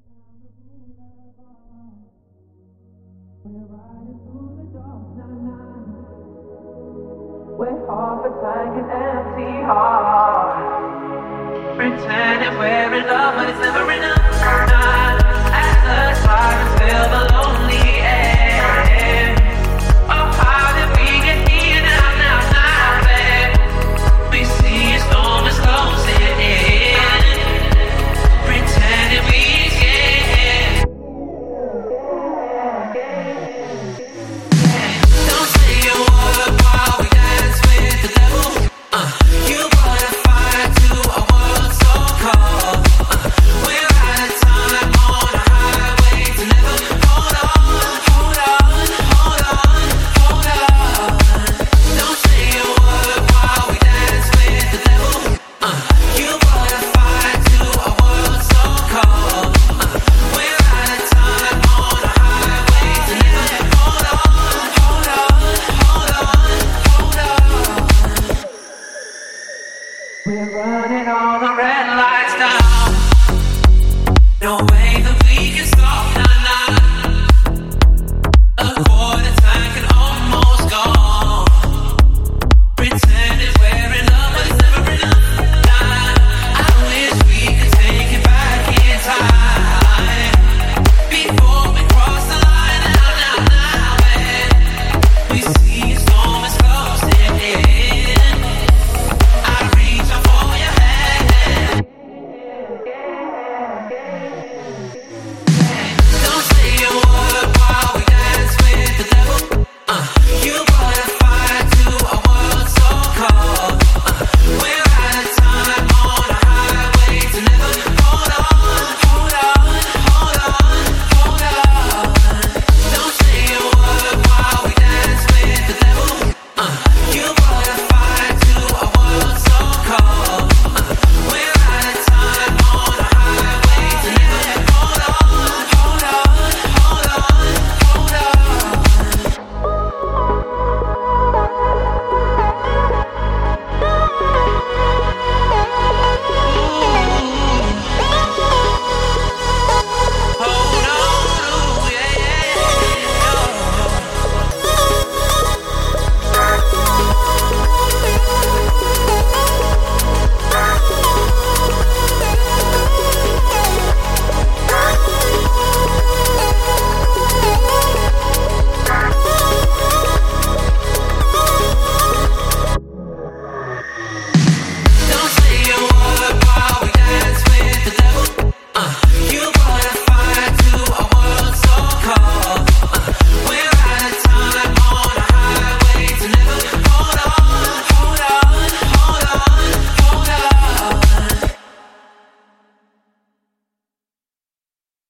We're half a tank an empty heart. Pretending we're in love, but it's never enough. As the sirens fill the lonely air. Oh, how did we get here now, babe? We see a storm is closing in. Pretending we scared. Don't say a word while we dance with the devil. You brought a fire to a world so cold. We're out of time on a highway to never. Hold on, hold on, hold on, hold on. Don't say a word while we dance with the devil. You brought a fire to a world so cold. We're out of time on a highway to never. Hold on, hold on, hold on, hold on. We're running on the rails.